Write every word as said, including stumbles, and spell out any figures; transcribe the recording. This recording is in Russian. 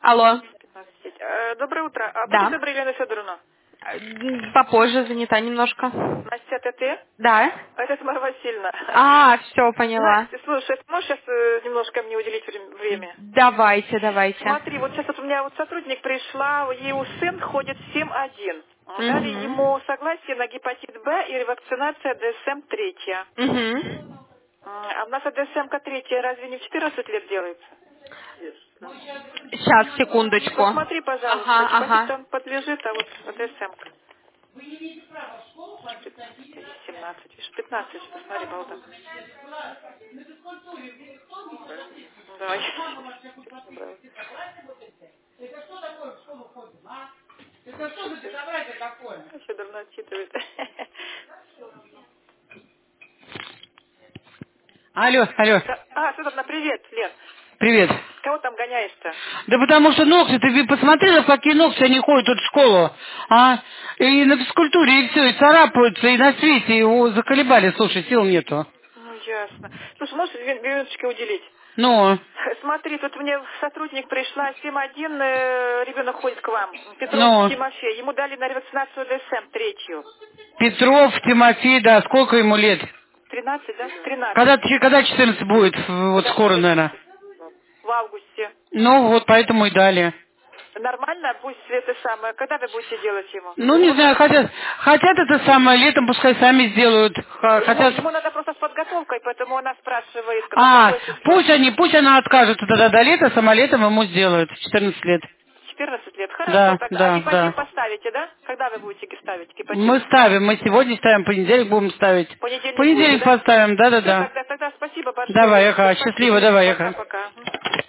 Алло. пятнадцать. Э, Доброе утро. А будьте Да. добры, Елена Федоровна. М, Попозже, занята немножко. Настя, это ты? Да. А это Тамара Васильевна. А, все, поняла. Настя, слушай, ты можешь сейчас э, немножко мне уделить вре- время? Давайте, давайте. Смотри, вот сейчас вот у меня вот сотрудник пришла, ее сын ходит в семь один. Дали Угу. ему согласие на гепатит Б и ревакцинация ДСМ третья. Угу. А у нас ДСМ-ка третья разве не в четырнадцать лет делается? Сейчас, секундочку. Посмотри, пожалуйста, Ага, ага. гепатит он подлежит, а вот ДСМ-ка. пятнадцать или семнадцать, видишь, пятнадцать, посмотри, балда. Да, я набрала. Еще давно отчитывает. Алло, алло, Да. А, Светлана, привет, Лен. привет. Кого там гоняешь-то? Да потому что ногти, ты ви- посмотрела, в какие ногти они ходят тут в школу, а? И на физкультуре, и все, и царапаются, и на свете, его заколебали, слушай, сил нету. Ну, ясно. Слушай, можешь две две минуточки уделить? Ну, Смотри, тут мне сотрудник пришла, семь один, э, ребенок ходит к вам, Петров ну, Тимофей. Ему дали на ревакцинацию ДСМ третью. Петров, Тимофей, да, сколько ему лет? Тринадцать, да? Когда, Тринадцать. ч- когда четырнадцать будет? В- Вот Подожди, скоро, подожди. наверное. В августе. Ну, вот поэтому и дали. Нормально? Пусть это самое. Когда вы будете делать ему? Ну, не Ему знаю, надо, хотят, хотят это самое, летом пускай сами сделают. Х- ему, Хотят... ему надо просто с подготовкой, поэтому она спрашивает, на А, какое число. пусть они, пусть она откажется тогда до лета, самолетом ему сделают, в четырнадцать лет. четырнадцать лет. Хорошо, Да, тогда. А да, гепатит да. поставите, да? Когда вы будете ставить гепатит? Мы ставим, мы сегодня ставим, понедельник будем ставить. В понедельник будете, Понедельник да? поставим, Все, да-да-да. тогда, тогда спасибо большое, Давай, Леночка. Яха, Спасибо. счастливо, давай, Яха. Пока-пока.